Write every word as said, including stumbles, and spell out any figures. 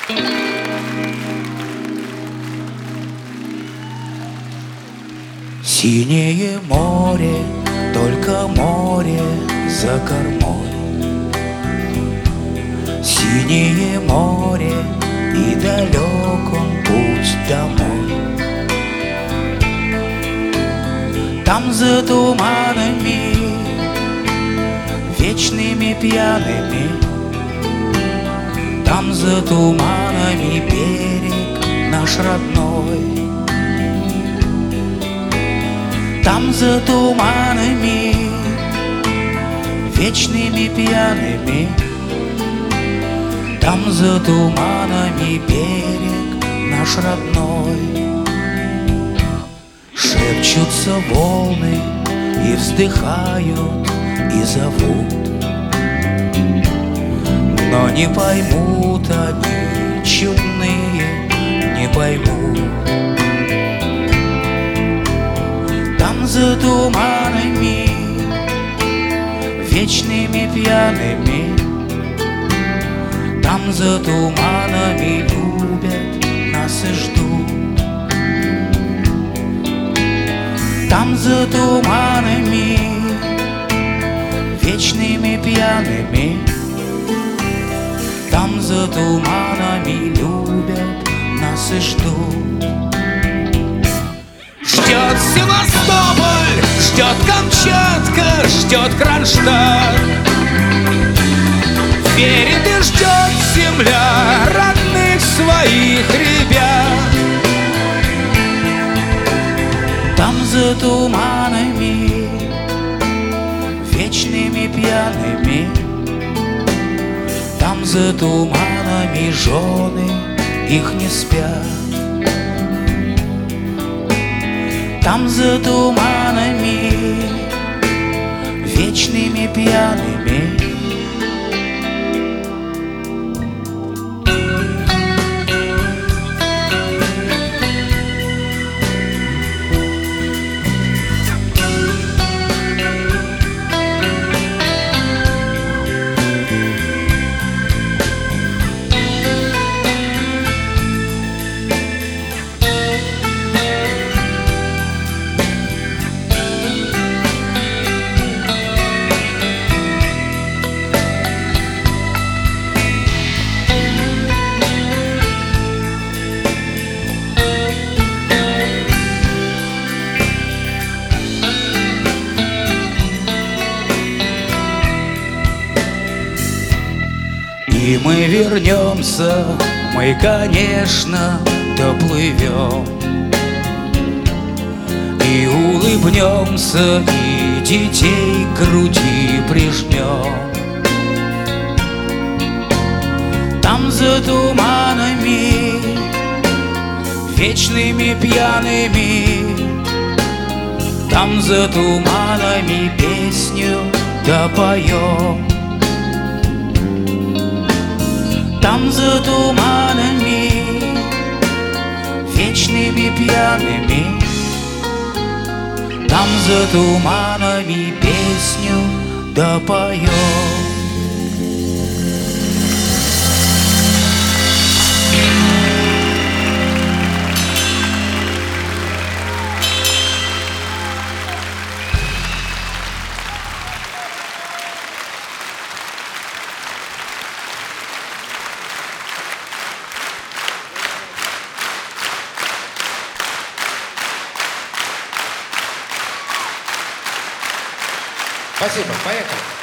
Синее море, только море за кормой. Синее море, и далек он путь домой. Там за туманами, вечными пьяными, там за туманами берег наш родной. Там за туманами, вечными пьяными, там за туманами берег наш родной. Шепчутся волны и вздыхают, и зовут, но не поймут они, чудные, не поймут. Там за туманами, вечными пьяными, там за туманами любят нас и ждут. Там за туманами, вечными пьяными, там за туманами любят нас и ждут. Ждет Севастополь, ждет Камчатка, ждет Кронштадт. Верит и ждет земля родных своих ребят. Там за туманами, вечными пьяными, там за туманами жены их не спят. Там за туманами, вечными пьяными, и мы вернемся, мы, конечно, доплывем, и улыбнемся, и детей к груди прижмем. Там за туманами, вечными пьяными, там за туманами песню допоем. Там за туманами, вечными пьяными, там за туманами песню допоем. Спасибо, поехали.